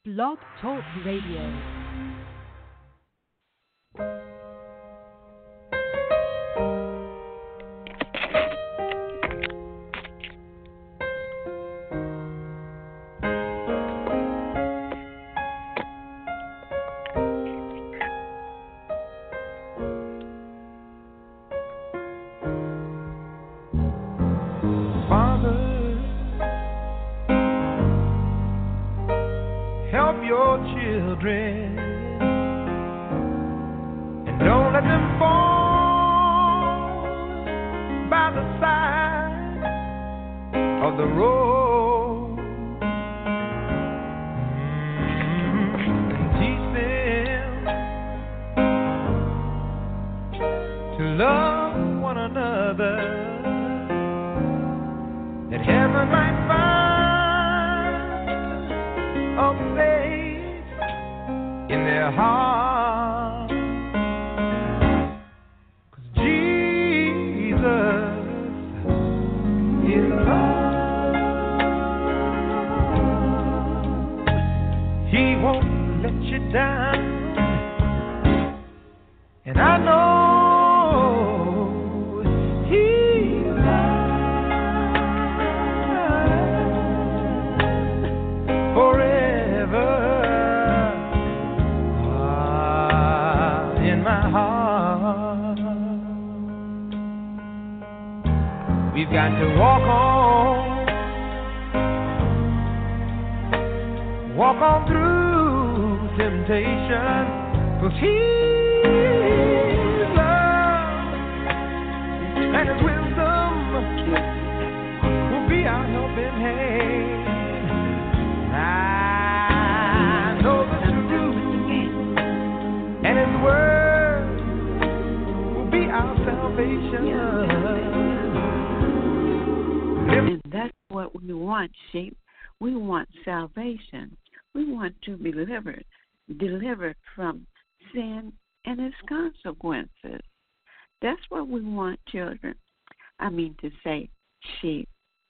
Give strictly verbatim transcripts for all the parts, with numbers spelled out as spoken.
Blog Talk Radio. Delivered, delivered from sin and its consequences. That's what we want, children. I mean to say, sheep.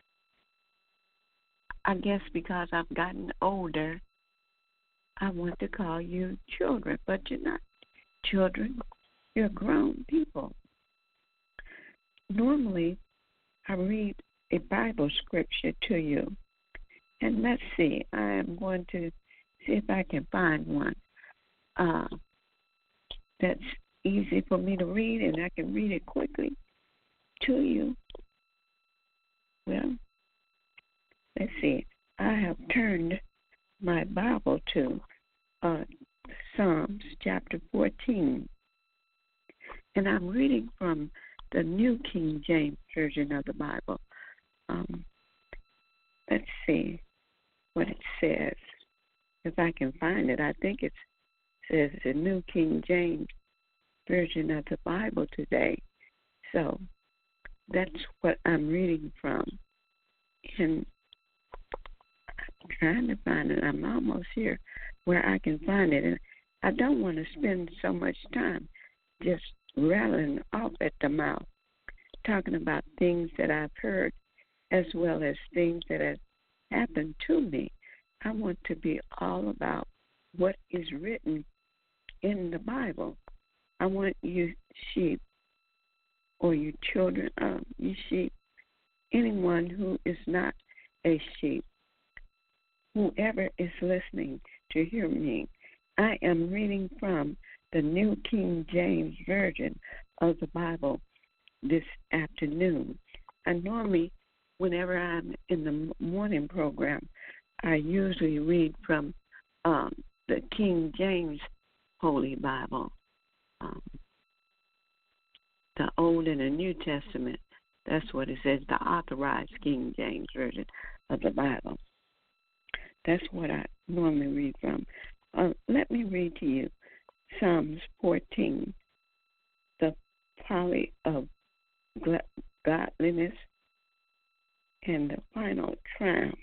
I guess because I've gotten older, I want to call you children, but you're not children. You're grown people. Normally, I read a Bible scripture to you. And let's see, I am going to see if I can find one uh, that's easy for me to read and I can read it quickly to you. Well, let's see. I have turned my Bible to uh, Psalms chapter fourteen, and I'm reading from the New King James Version of the Bible. Um, let's see what it says. If I can find it, I think it says the New King James Version of the Bible today. So that's what I'm reading from. And I'm trying to find it. I'm almost here where I can find it. And I don't want to spend so much time just rattling off at the mouth, talking about things that I've heard as well as things that have happened to me. I want to be all about what is written in the Bible. I want you sheep or you children, um, you sheep, anyone who is not a sheep, whoever is listening to hear me. I am reading from the New King James Version of the Bible this afternoon. And normally, whenever I'm in the morning program, I usually read from um, the King James Holy Bible, um, the Old and the New Testament. That's what it says, the authorized King James Version of the Bible. That's what I normally read from. Uh, let me read to you Psalms fourteen, the folly of godliness and the final triumph.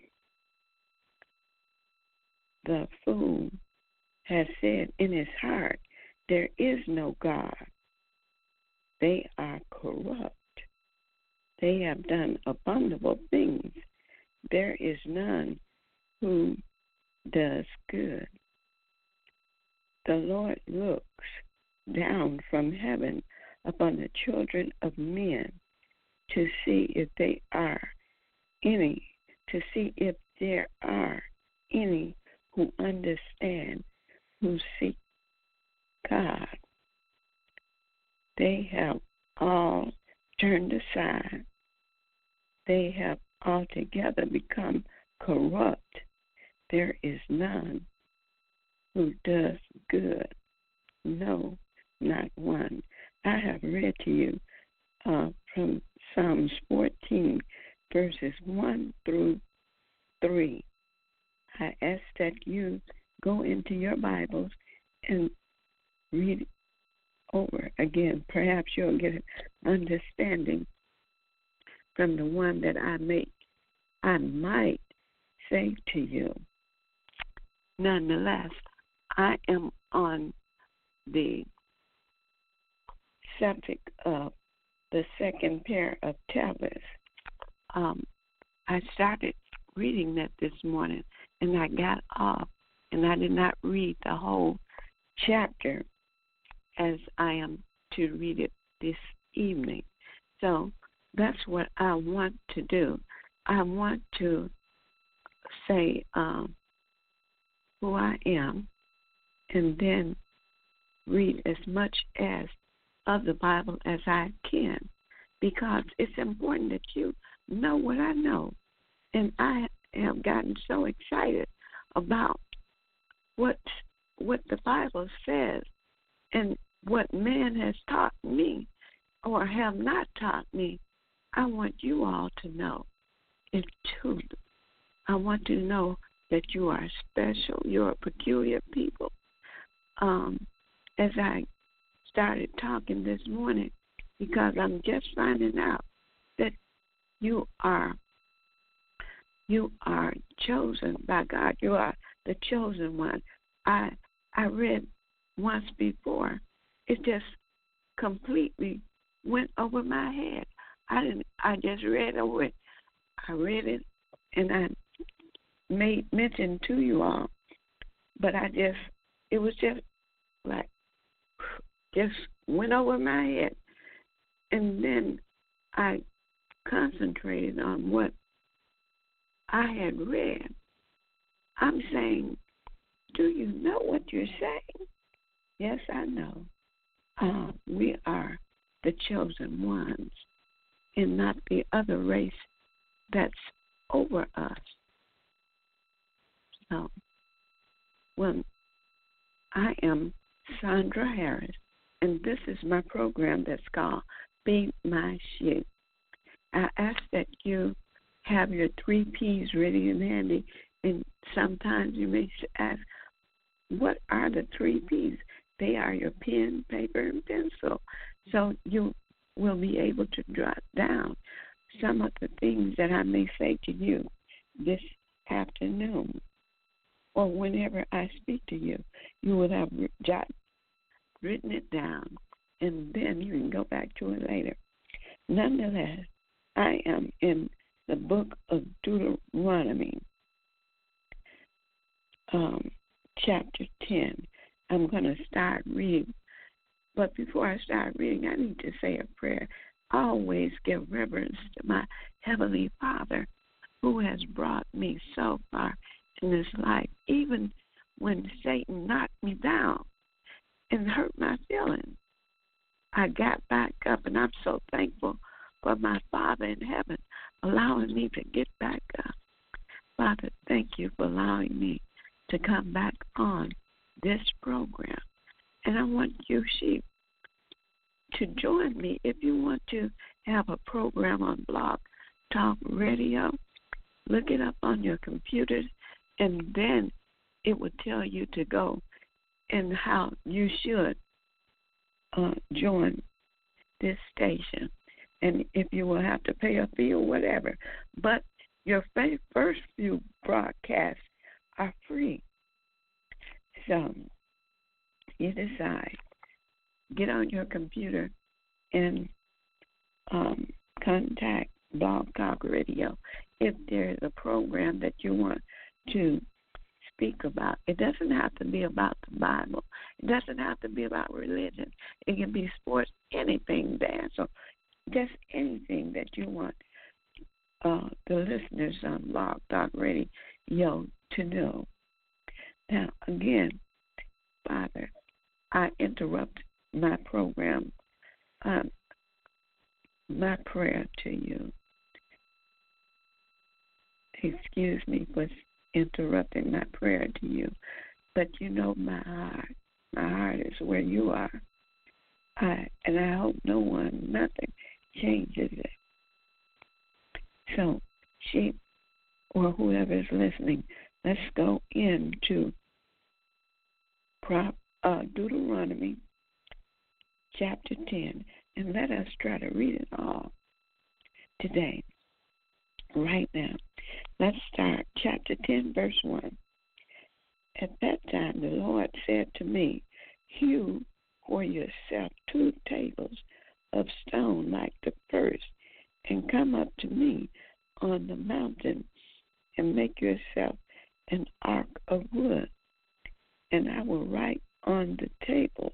The fool has said in his heart, there is no God. They are corrupt. They have done abominable things. There is none who does good. The Lord looks down from heaven upon the children of men to see if they are any, to see if there are any who understand, who seek God. They have all turned aside. They have altogether become corrupt. There is none who does good. No, not one. I have read to you uh, from Psalms fourteen, verses one through three. I ask that you go into your Bibles and read it over again. Perhaps you'll get an understanding from the one that I make. I might say to you. Nonetheless, I am on the subject of the second pair of tablets. Um, I started reading that this morning, and I got off, and I did not read the whole chapter as I am to read it this evening. So that's what I want to do. I want to say um, who I am, and then read as much as of the Bible as I can, because it's important that you know what I know. And I have gotten so excited about what what the Bible says and what man has taught me or have not taught me. I want you all to know it's true. I want to know that you are special. You're a peculiar people. Um, as I started talking this morning, because I'm just finding out that you are you are chosen by God. You are the chosen one. I I read once before. It just completely went over my head. I didn't. I just read over it. I read it, and I made mention to you all, but I just it was just like just went over my head, and then I concentrated on what I had read. I'm saying, do you know what you're saying? Yes, I know. Uh, we are the chosen ones and not the other race that's over us. So, well, I am Sandra Harris, and this is my program that's called Be My Sheep. I ask that you have your three P's ready and handy, and sometimes you may ask, what are the three P's? They are your pen, paper, and pencil. So you will be able to jot down some of the things that I may say to you this afternoon or whenever I speak to you. You will have jot, written it down, and then you can go back to it later. Nonetheless, I am in the book of Deuteronomy, um, chapter ten. I'm going to start reading. But before I start reading, I need to say a prayer. I always give reverence to my Heavenly Father, who has brought me so far in this life, even when Satan knocked me down and hurt my feelings. I got back up, and I'm so thankful for my Father in heaven allowing me to get back up. Father, thank you for allowing me to come back on this program. And I want you, sheep, to join me. If you want to have a program on Blog Talk Radio, look it up on your computers, and then it will tell you to go and how you should uh, join this station. And if you will have to pay a fee or whatever. But your first few broadcasts are free. So you decide. Get on your computer and um, contact Blog Talk Radio if there is a program that you want to speak about. It doesn't have to be about the Bible. It doesn't have to be about religion. It can be sports, anything, dance, or just anything that you want uh, the listeners on Blog Talk Radio to know. Now, again, Father, I interrupt my program, um, my prayer to you. Excuse me for interrupting my prayer to you, but you know my heart. My heart is where you are. I, and I hope no one, nothing changes it. So, she or whoever is listening, let's go into Prop, uh, Deuteronomy chapter ten, and let us try to read it all today, right now. Let's start chapter ten, verse one. At that time the Lord said to me, hew for yourself two tables of stone like the first, and come up to me on the mountain, and make yourself an ark of wood. And I will write on the tables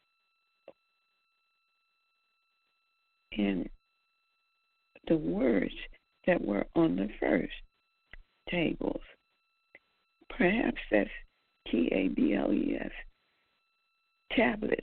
in the words that were on the first tables. Perhaps that's T A B L E S, tablets,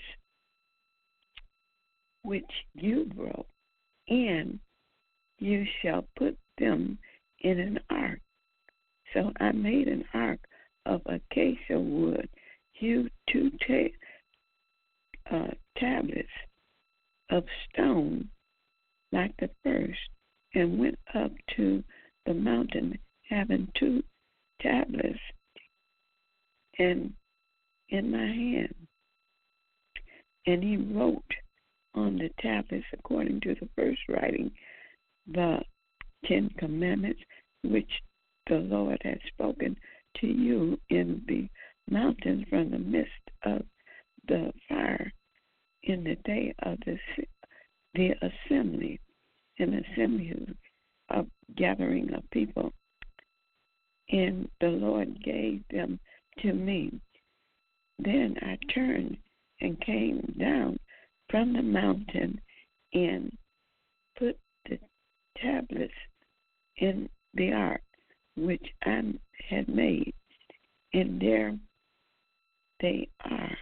which you broke, and you shall put them in an ark. So I made an ark of acacia wood, hewed two ta- uh, tablets of stone like the first, and went up to the mountain, having two tablets and in my hand. And he wrote on the tablets, according to the first writing, the Ten Commandments, which the Lord had spoken to you in the mountains from the midst of the fire in the day of the, the assembly, an assembly of gathering of people. And the Lord gave them to me. Then I turned and came down from the mountain and put the tablets in the ark which I had made, and there they are,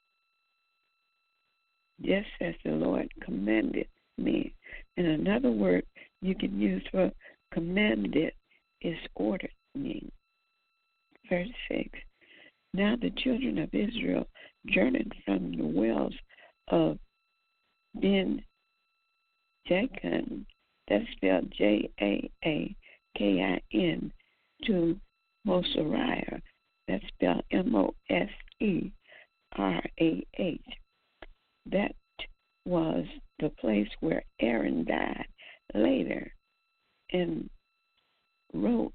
just as the Lord commanded me. And another word you can use for commanded is ordered me. Verse six. Now the children of Israel journeyed from the wells of Ben Jaakan, that's spelled J A A K I N, to Moseriah, that's spelled M O S E R A H. That was the place where Aaron died later, and wrote,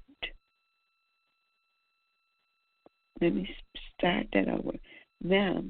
let me start that over. Now,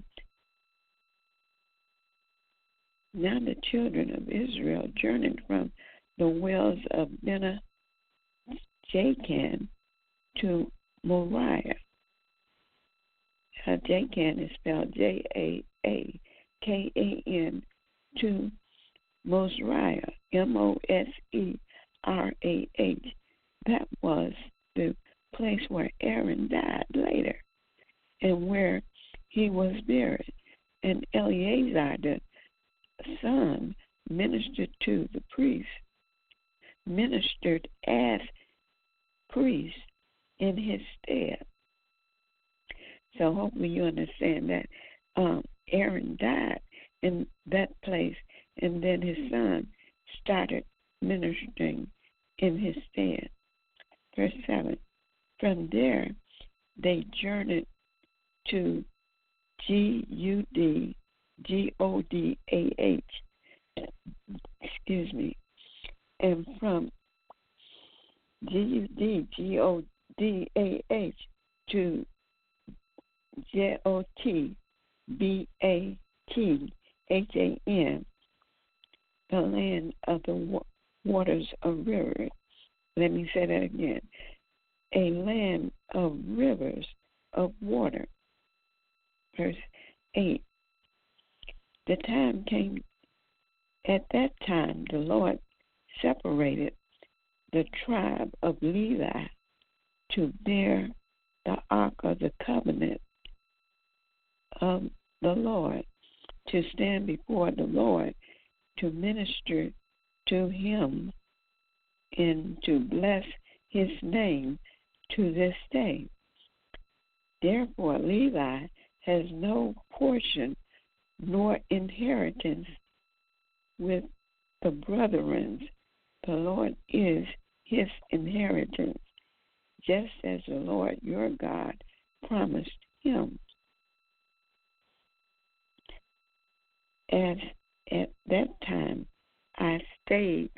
now the children of Israel journeyed from the wells of Ben Jaakan to Moriah. Uh, Jaakan is spelled J A A K A N, to Moseriah, M O S E R A H. That was the place where Aaron died later and where he was buried. And Eleazar, the son, ministered to the priest, ministered as priest in his stead. So hopefully you understand that um, Aaron died in that place, and then his son started ministering in his stead. Verse seven. From there, they journeyed to G U D G O D A H. Excuse me. And from G U D G O D A H to J O T B A T H A N, the land of the waters of rivers. Let me say that again. A land of rivers, of water. Verse eight. The time came, at that time the Lord separated the tribe of Levi to bear the ark of the covenant of the Lord, to stand before the Lord, to minister to him, and to bless his name to this day. Therefore Levi has no portion nor inheritance with the brethren. The Lord is his inheritance, just as the Lord your God promised him. As at that time I stayed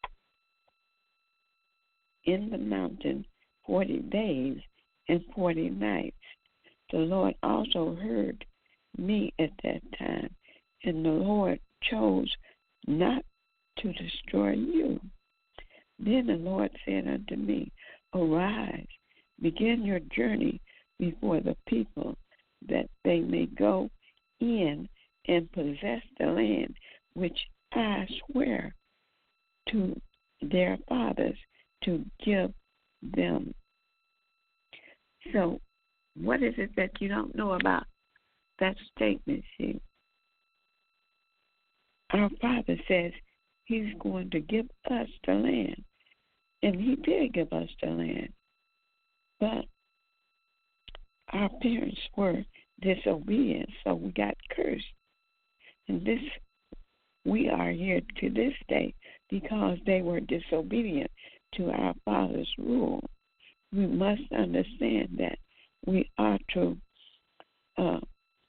in the mountain forty days and forty nights. The Lord also heard me at that time, and the Lord chose not to destroy you. Then the Lord said unto me, Arise, begin your journey before the people, that they may go in and possess the land which I swear to their fathers to give them. So, what is it that you don't know about that statement? See, our Father says he's going to give us the land, and he did give us the land, but our parents were disobedient, so we got cursed. And this, we are here to this day because they were disobedient to our Father's rule. We must understand that we are to uh,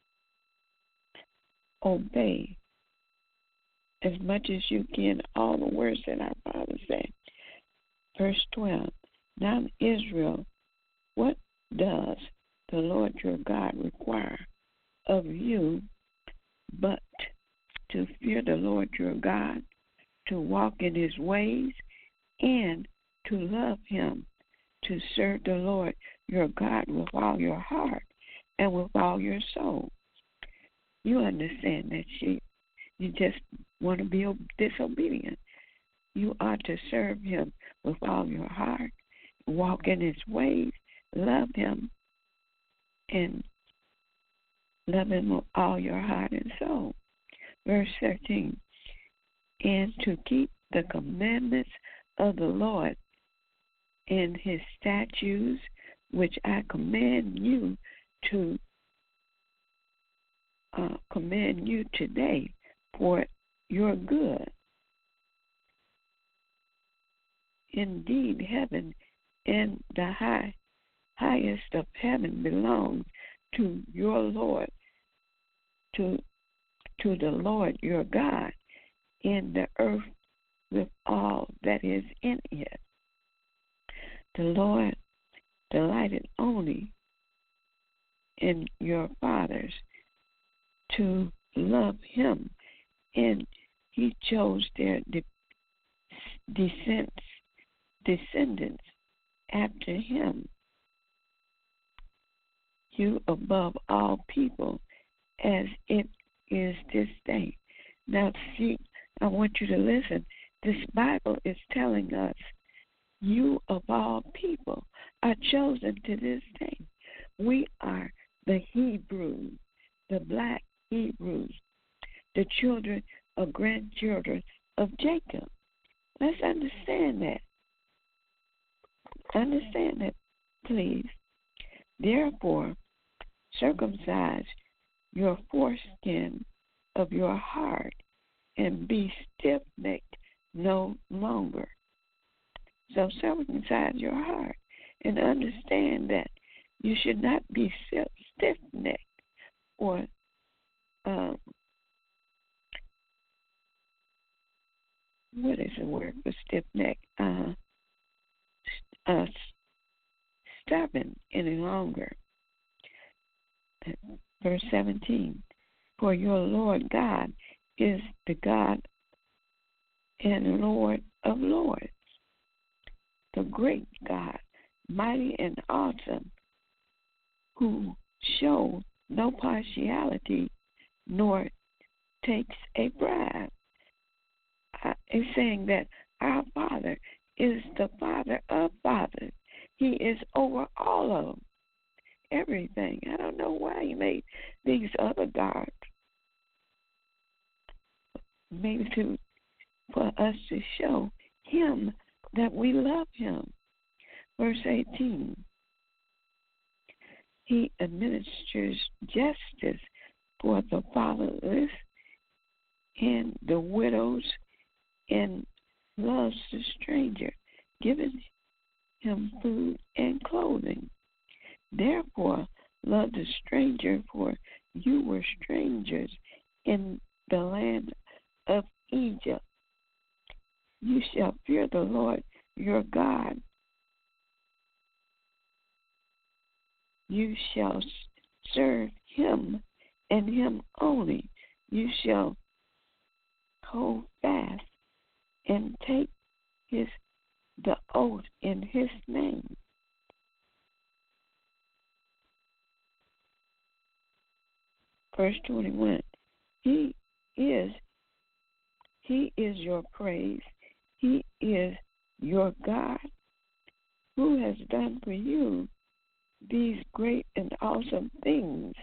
obey as much as you can all the words that our Father said. Verse twelve, Now Israel, what does the Lord your God require of you but to fear the Lord your God, to walk in his ways, and to love him, to serve the Lord your God with all your heart and with all your soul. You understand that you, you just want to be disobedient. You are to serve him with all your heart, walk in his ways, love him, and love him with all your heart and soul. Verse thirteen, and to keep the commandments of the Lord and his statutes, which I command you to uh, command you today for your good. Indeed, heaven and the high, highest of heaven belongs to your Lord, to to the Lord your God, in the earth with all that is in it. The Lord delighted only in your fathers to love him, and he chose their de- descendants, descendants after him, you above all people, as it is this day. Now, see, I want you to listen. This Bible is telling us, you of all people are chosen to this day. We are the Hebrews, the black Hebrews, the children or grandchildren of Jacob. Let's understand that. Understand that, please. Therefore, circumcise your foreskin of your heart and be stiff-necked no longer. So circumcise your heart and understand that you should not be stiff-necked or um, what is the word for stiff-necked? Uh, uh, stubborn any longer. Verse seventeen, for your Lord God is the God and Lord of lords, the great God, mighty and awesome, who show no partiality nor takes a bribe. Uh, It's saying that our Father is the Father of fathers. He is over all of them, everything. I don't know why he made these other gods. Maybe to for us to show him that we love him. Verse eighteen. He administers justice for the fatherless and the widows and loves the stranger, giving him food and clothing. Therefore, love the stranger, for you were strangers in the land of Egypt. You shall fear the Lord your God. You shall serve him and him only. You shall hold fast and take his the oath in his name. Verse twenty-one. He is He is your praise. He is your God, who has done for you these great and awesome things,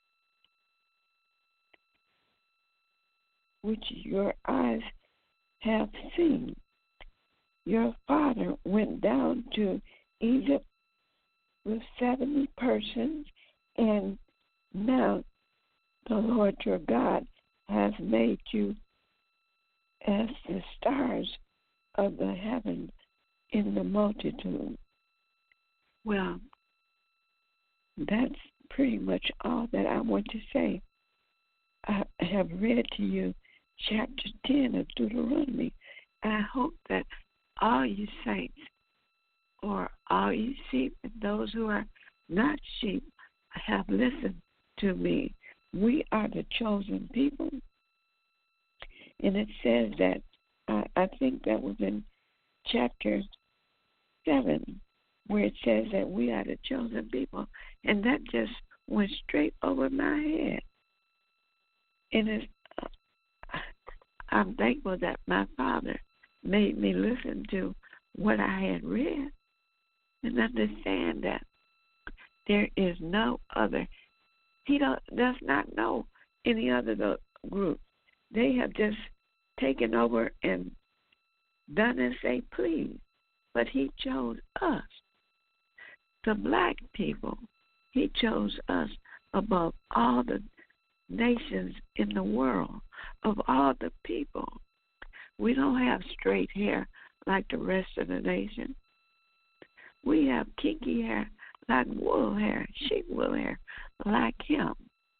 which your eyes have seen. Your father went down to Egypt with seventy persons, and now the Lord your God has made you as the stars of the heaven in the multitude. Well, that's pretty much all that I want to say. I have read to you chapter ten of Deuteronomy. I hope that all you saints, or all you sheep, and those who are not sheep, have listened to me. We are the chosen people. And it says that, uh, I think that was in chapter seven, where it says that we are the chosen people. And that just went straight over my head. And it's, uh, I'm thankful that my father made me listen to what I had read and understand that there is no other. He don't, does not know any other group. They have just taken over and done as they please. But he chose us, the black people. He chose us above all the nations in the world, of all the people. We don't have straight hair like the rest of the nation. We have kinky hair like wool hair, sheep wool hair, like him.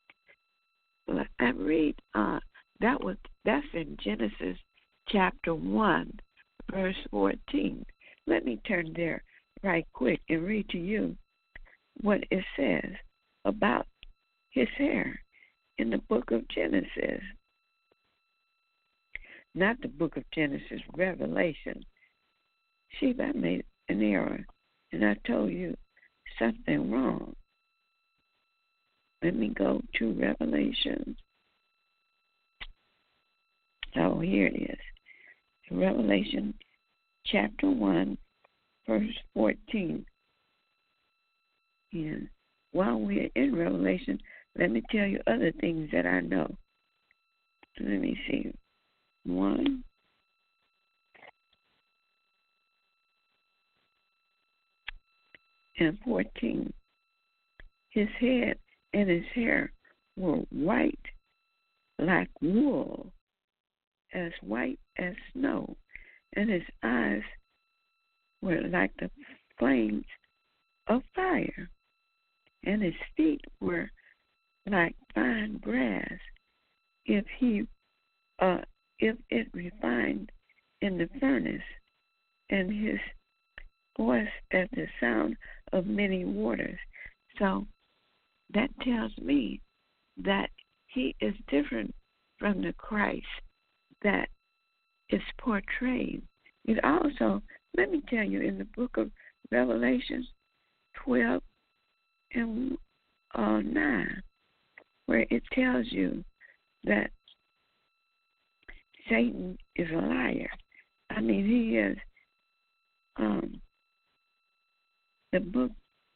And read on. That was that's in Genesis chapter one, verse fourteen. Let me turn there right quick and read to you what it says about his hair in the book of Genesis. Not the book of Genesis, Revelation. See, I made an error, and I told you something wrong. Let me go to Revelation. Oh, here it is. Revelation chapter one, verse fourteen. And while we're in Revelation, let me tell you other things that I know. Let me see. One. And fourteen. His head and his hair were white like wool, as white as snow, and his eyes were like the flames of fire, and his feet were like fine brass, if he, uh, if it refined in the furnace, and his voice as the sound of many waters. So that tells me that he is different from the Christ that is portrayed. It also, let me tell you, in the book of Revelation twelve and uh, nine, where it tells you that Satan is a liar. I mean, he is, um, the book,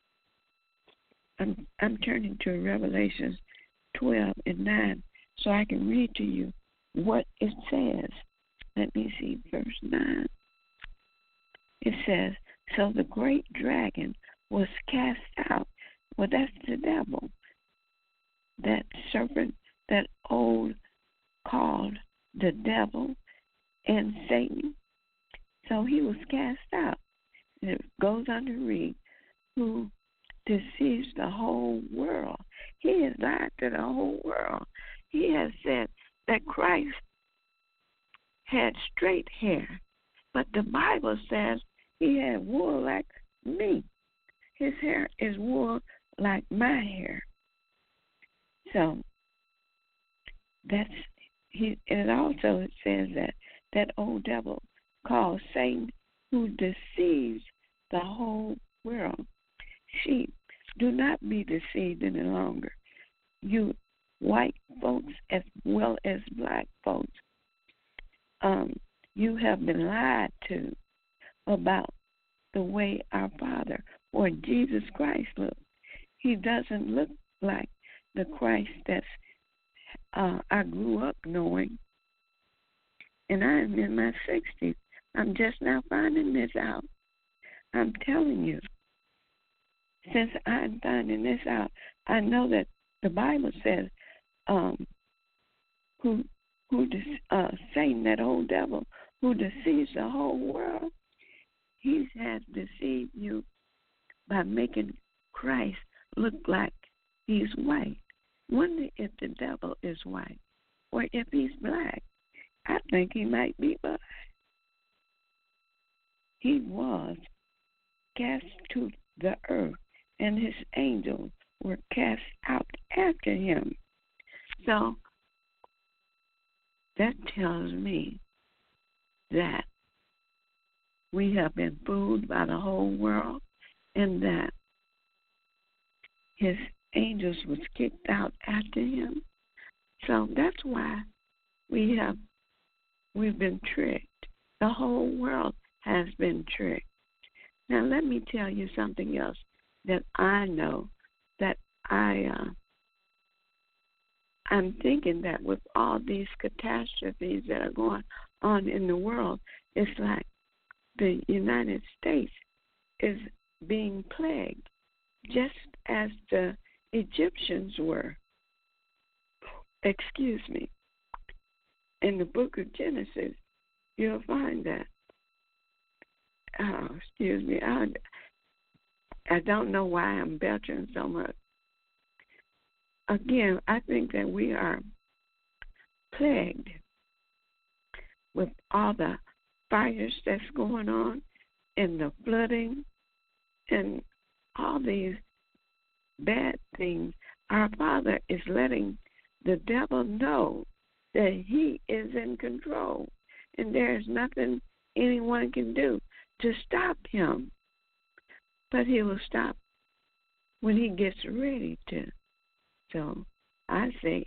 I'm, I'm turning to Revelation twelve and nine so I can read to you what it says. Let me see, verse nine. It says, so the great dragon was cast out. Well, that's the devil. That serpent, that old called the devil and Satan. So he was cast out. And it goes on to read, who deceives the whole world. He has lied to the whole world. He has said that Christ had straight hair, but the Bible says he had wool like me. His hair is wool like my hair. So that's he. And also it says that that old devil called Satan, who deceives the whole world. Sheep, do not be deceived any longer. You white folks as well as black folks, um, you have been lied to about the way our Father or Jesus Christ looks. He doesn't look like the Christ that's uh, I grew up knowing. And I'm in my sixties. I'm just now finding this out. I'm telling you. Since I'm finding this out, I know that the Bible says, um, who who uh, Satan, that old devil, who deceives the whole world, he has deceived you by making Christ look like he's white. Wonder if the devil is white or if he's black. I think he might be black. He was cast to the earth, and his angels were cast out after him. So that tells me that we have been fooled by the whole world and that his angels was kicked out after him. So that's why we have we've been tricked. The whole world has been tricked. Now let me tell you something else that I know, that I uh, I'm thinking that with all these catastrophes that are going on in the world, it's like the United States is being plagued, just as the Egyptians were. Excuse me. In the book of Genesis, you'll find that. Oh, excuse me. I, I don't know why I'm belching so much. Again, I think that we are plagued with all the fires that's going on and the flooding and all these bad things. Our Father is letting the devil know that he is in control and there's nothing anyone can do to stop him. But he will stop when he gets ready to. So I say,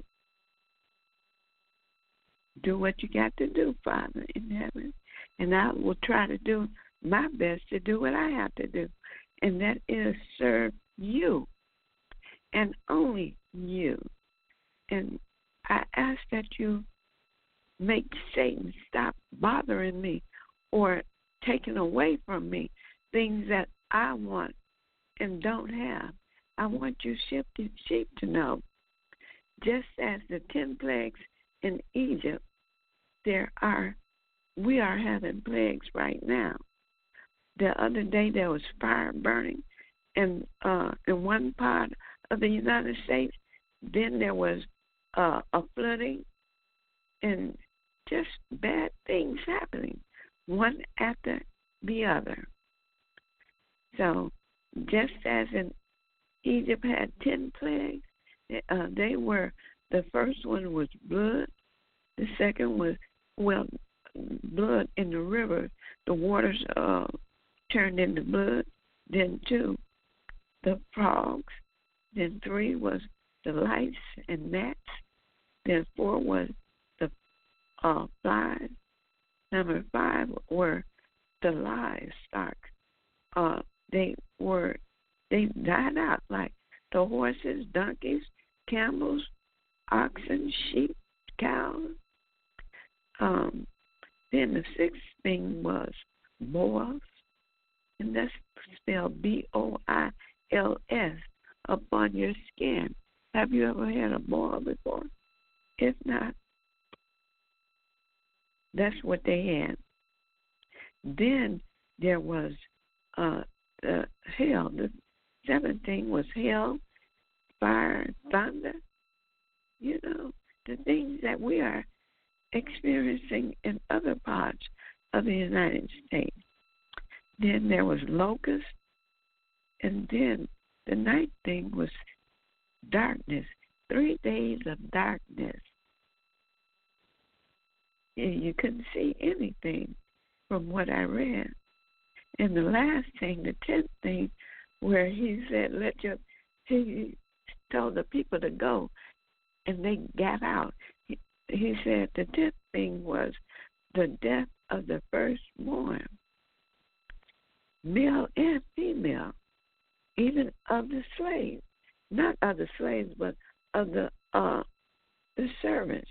do what you got to do, Father in heaven. And I will try to do my best to do what I have to do. And that is serve you and only you. And I ask that you make Satan stop bothering me or taking away from me things that I want and don't have. I want you sheep to, sheep to know, just as the ten plagues in Egypt, there are, we are having plagues right now. The other day there was fire burning in, uh, in one part of the United States. Then there was uh, a flooding and just bad things happening, one after the other. So just as in Egypt had ten plagues, uh, they were, the first one was blood, the second was, well, blood in the river, the waters uh, turned into blood, then two, the frogs, Then three was the lights and gnats. Then four was the uh, flies. Number five were the livestock. Uh, they were they died out like the horses, donkeys, camels, oxen, sheep, cows. Um, then the sixth thing was boils, and that's spelled B O I L S, upon your skin. Have you ever had a boil before? If not, that's what they had. Then there was uh, the hail. The seventh thing was hail, fire, thunder. You know, the things that we are experiencing in other parts of the United States. Then there was locust, and then the ninth thing was darkness. Three days of darkness. You couldn't see anything from what I read. And the last thing, the tenth thing, where he said, let your, he told the people to go, and they got out. He, he said the tenth thing was the death of the firstborn, male and female, even of the slaves. Not of the slaves, but of the uh, the servants.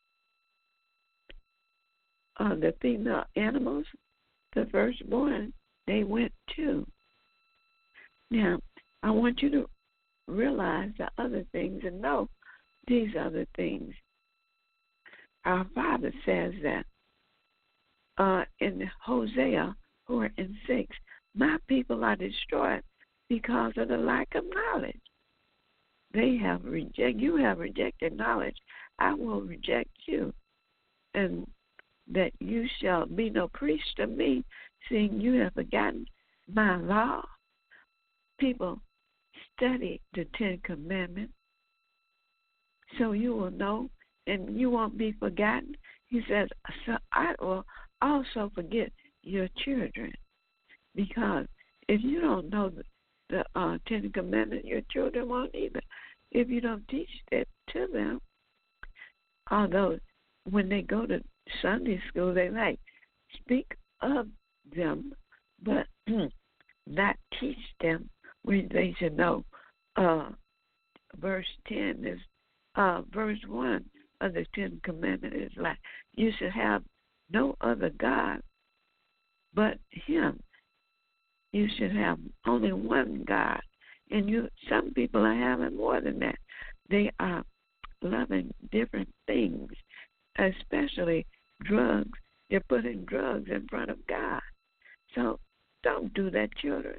Uh, the female animals, the firstborn, they went too. Now, I want you to realize the other things and know these other things. Our Father says that uh, in Hosea four and six, my people are destroyed because of the lack of knowledge. They have rejected, you have rejected knowledge. I will reject you. And that you shall be no priest to me, seeing you have forgotten my law. People, study the Ten Commandments so you will know and you won't be forgotten. He says, so I will also forget your children, because if you don't know the, the uh, Ten Commandments, your children won't either. If you don't teach that to them, although when they go to Sunday school, they like speak of them, but not teach them where they should know. Uh, verse ten is, uh, verse one of the Ten Commandments is like, you should have no other God but Him. You should have only one God. And you, some people are having more than that. They are loving different things, especially drugs. They're putting drugs in front of God. So don't do that, children.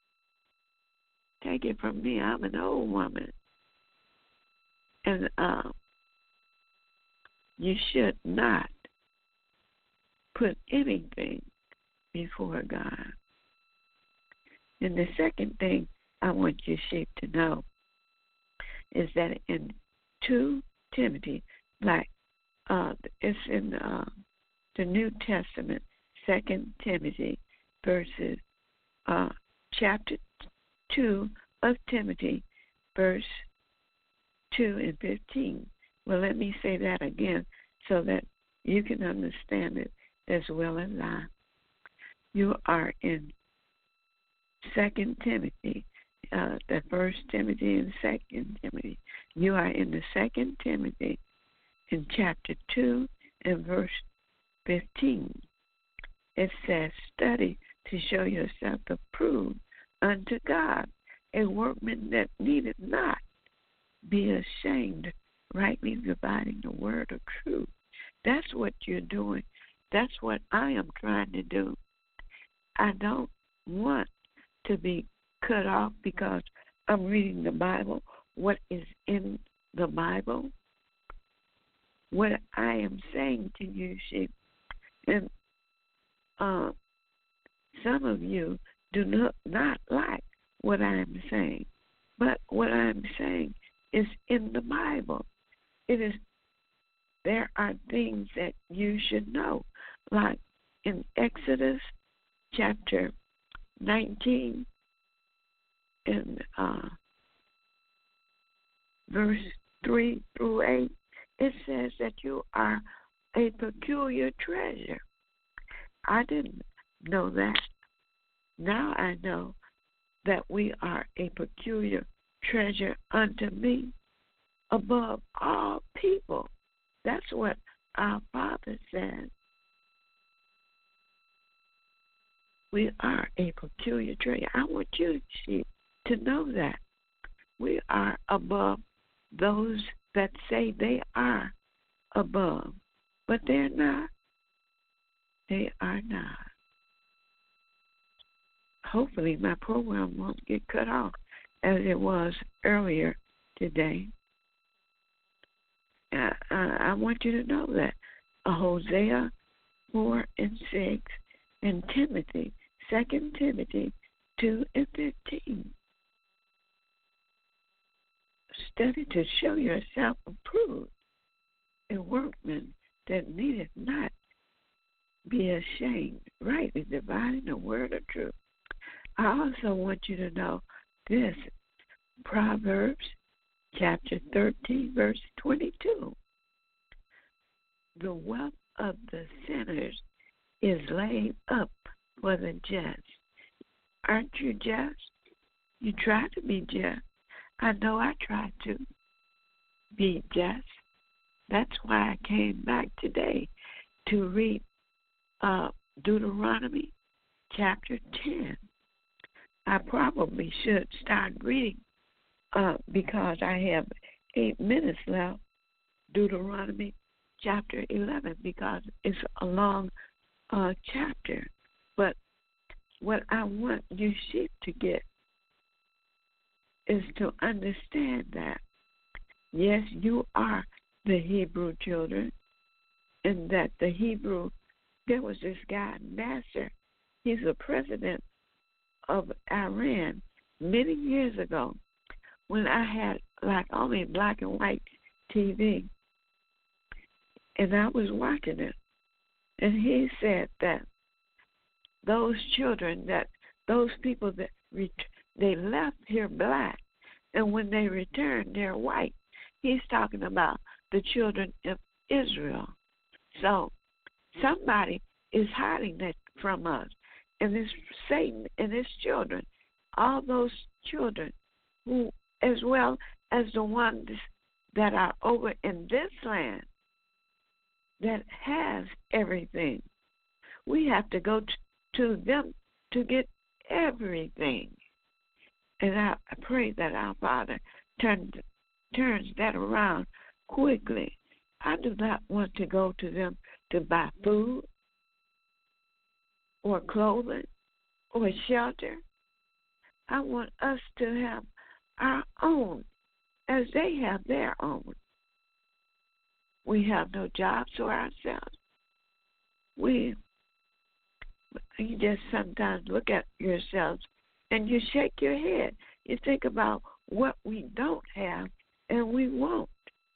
Take it from me. I'm an old woman. And uh, you should not put anything before God. And the second thing I want you sheep to know is that in Second Timothy, like uh, it's in uh, the New Testament, Second Timothy, verses uh, chapter two of Timothy, verse two and fifteen. Well, let me say that again so that you can understand it as well as I. You are in Second Timothy, uh, the First Timothy and Second Timothy. You are in the Second Timothy in chapter two and verse fifteen. It says, "Study to show yourself approved unto God, a workman that needeth not be ashamed, rightly dividing the word of truth." That's what you're doing. That's what I am trying to do. I don't want to be cut off because I'm reading the Bible. What is in the Bible? What I am saying to you, sheep, and uh, some of you do not, not like what I am saying, but what I am saying is in the Bible. It is. There are things that you should know, like in Exodus chapter nineteen and uh, verse three through eight, it says that you are a peculiar treasure. I didn't know that. Now I know that we are a peculiar treasure unto me above all people. That's what our Father said. We are a peculiar treasure. I want you to know that. We are above those that say they are above, but they're not. They are not. Hopefully my program won't get cut off as it was earlier today. Uh, I want you to know that uh, Hosea four and six and Timothy, Second Timothy two and fifteen. Study to show yourself approved, a workman that needeth not be ashamed, rightly dividing the word of truth. I also want you to know this, Proverbs chapter thirteen, verse twenty-two. The wealth of the sinners is laid up for the just. Aren't you just? You try to be just. I know I tried to be just. That's why I came back today to read uh, Deuteronomy chapter ten. I probably should start reading uh, because I have eight minutes left, Deuteronomy chapter eleven, because it's a long uh, chapter. But what I want you sheep to get is to understand that, yes, you are the Hebrew children, and that the Hebrew, there was this guy, Nasser, he's the president of Iran many years ago when I had like only black and white T V, and I was watching it, and he said that those children, that those people that ret- they left here black, and when they returned, they're white. He's talking about the children of Israel. So somebody is hiding that from us. And it's Satan and his children, all those children who, as well as the ones that are over in this land that has everything. We have to go t- to them to get everything. And I pray that our Father turn, turns that around quickly. I do not want to go to them to buy food or clothing or shelter. I want us to have our own as they have their own. We have no jobs for ourselves. We, you just sometimes look at yourselves and you shake your head. You think about what we don't have and we won't.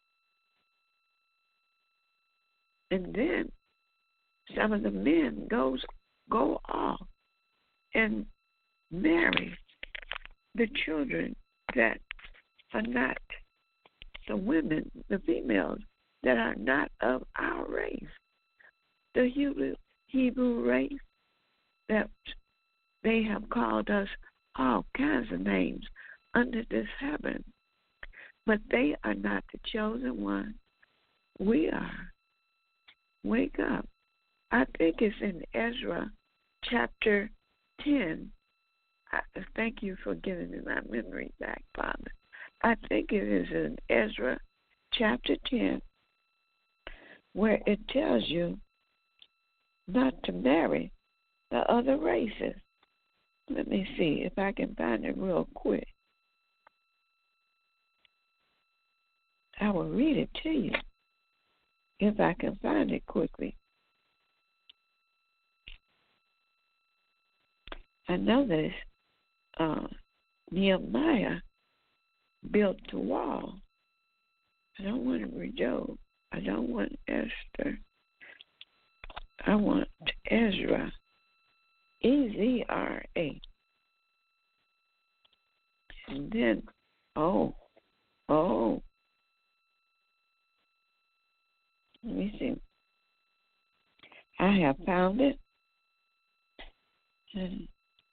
And then some of the men goes go off and marry the children that are not, the women, the females that are not of our race, the Hebrew, Hebrew race, that they have called us all kinds of names under this heaven. But they are not the chosen one. We are. Wake up. I think it's in Ezra chapter ten. I thank you for giving me my memory back, Father. I think it is in Ezra chapter ten where it tells you not to marry the other races. Let me see if I can find it real quick. I will read it to you if I can find it quickly. I know that uh, Nehemiah built the wall. I don't want to read Job. I don't want Esther. I want Ezra. E Z R A. And then, oh, Oh, let me see. I have found it. And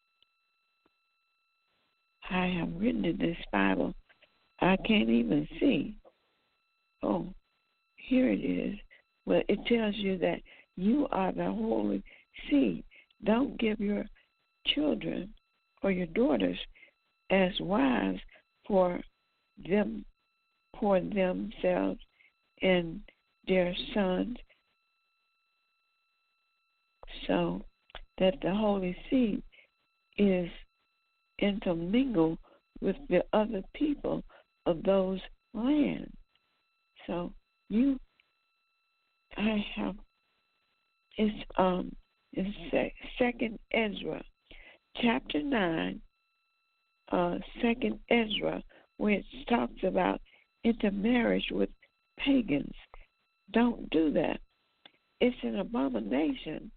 I have written in this Bible. I can't even see. Oh, here it is. Well, it tells you that you are the holy seed. Don't give your children or your daughters as wives for them, for themselves and their sons, so that the holy seed is intermingled with the other people of those lands. So you, I have, it's um, it's Second Ezra, chapter nine, uh, Second Ezra, where it talks about intermarriage with pagans. Don't do that. It's an abomination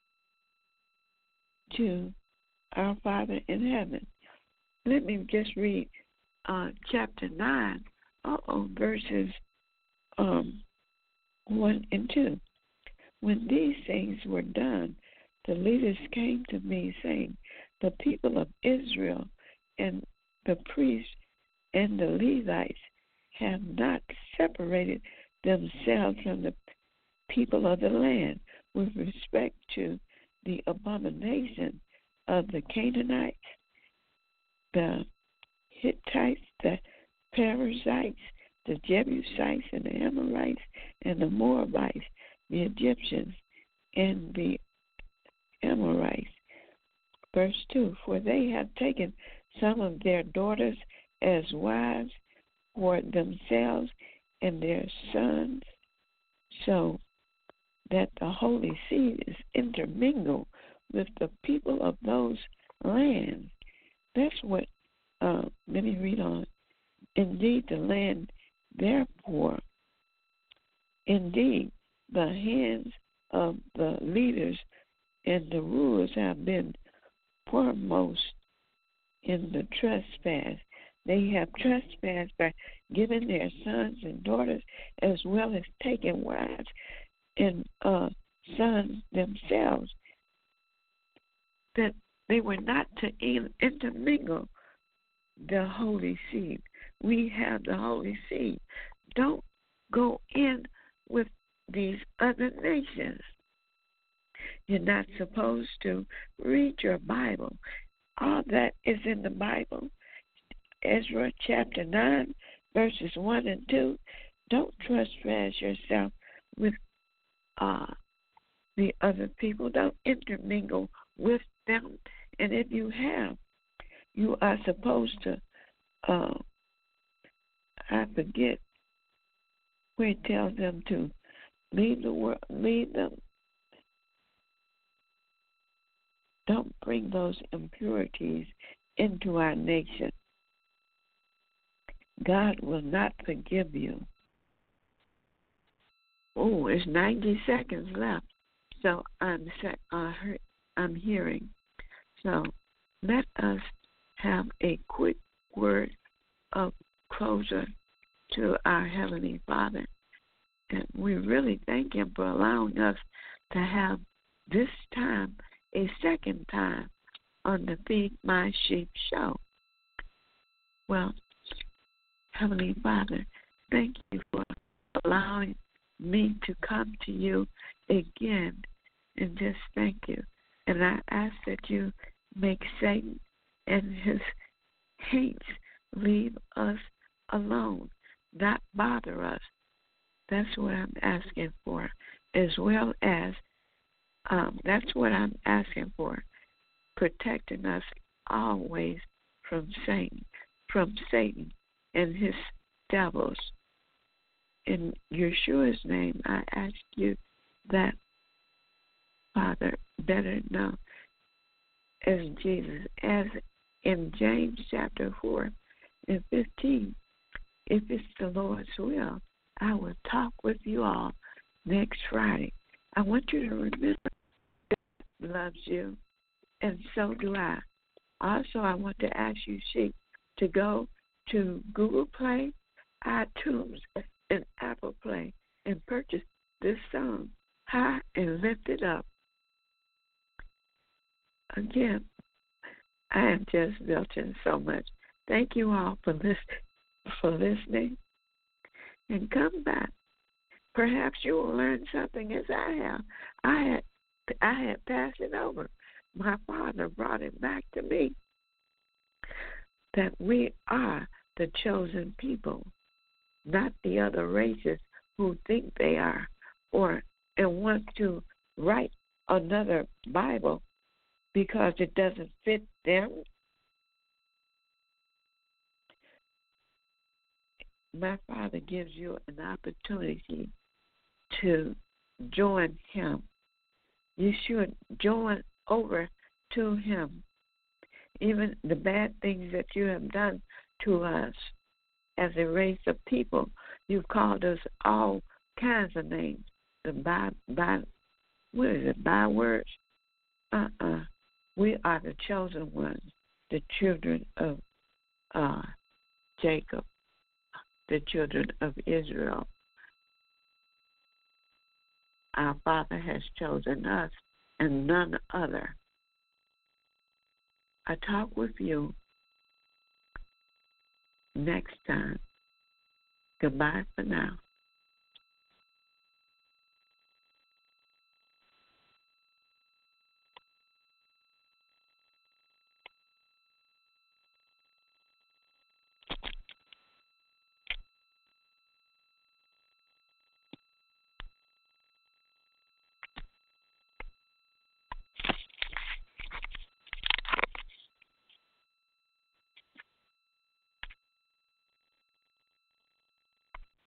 to our Father in heaven. Let me just read uh, chapter nine, uh-oh, verses um, one and two. When these things were done, the leaders came to me, saying, the people of Israel and the priests and the Levites have not separated themselves from the people of the land with respect to the abomination of the Canaanites, the Hittites, the Perizzites, the Jebusites, and the Amorites, and the Moabites, the Egyptians, and the Amorites. Verse two, for they have taken some of their daughters as wives for themselves and their sons, so that the holy seed is intermingled with the people of those lands. That's what, uh, let me read on. Indeed, the land, therefore, indeed, the hands of the leaders and the rulers have been foremost in the trespass. They have trespassed by giving their sons and daughters as well as taking wives and uh, sons themselves, that they were not to intermingle the holy seed. We have the holy seed. Don't go in with these other nations. You're not supposed to read your Bible. All that is in the Bible. Ezra chapter nine, verses one and two. Don't trespass yourself with uh, the other people. Don't intermingle with them. And if you have, you are supposed to, uh, I forget where it tells them to leave the world, leave them. Don't bring those impurities into our nation. God will not forgive you. Oh, it's ninety seconds left. So I'm uh, I'm hearing. So let us have a quick word of closure to our Heavenly Father. And we really thank Him for allowing us to have this time, a second time, on the Feed My Sheep show. Well, Heavenly Father, thank you for allowing me to come to you again and just thank you. And I ask that you make Satan and his hates leave us alone, not bother us. That's what I'm asking for, as well as um, that's what I'm asking for, protecting us always from Satan, from Satan and his devils. In Yeshua's name, I ask you that, Father, better known as Jesus, as in James chapter four and fifteen, if it's the Lord's will, I will talk with you all next Friday. I want you to remember God loves you, and so do I. Also, I want to ask you, sheep, to go to Google Play iTunes and Apple Play and purchase this song, High and Lifted Up. Again, I am just belching so much. Thank you all for listen, for listening, and come back. Perhaps you will learn something as I have. I had I had passed it over. My Father brought it back to me that we are the chosen people, not the other races who think they are or and want to write another Bible because it doesn't fit them. My Father gives you an opportunity to join Him. You should join over to Him. Even the bad things that you have done to us as a race of people, you've called us all kinds of names. The by, by what is it, bywords? Uh-uh. We are the chosen ones, the children of uh, Jacob, the children of Israel. Our Father has chosen us and none other. I talk with you next time. Goodbye for now.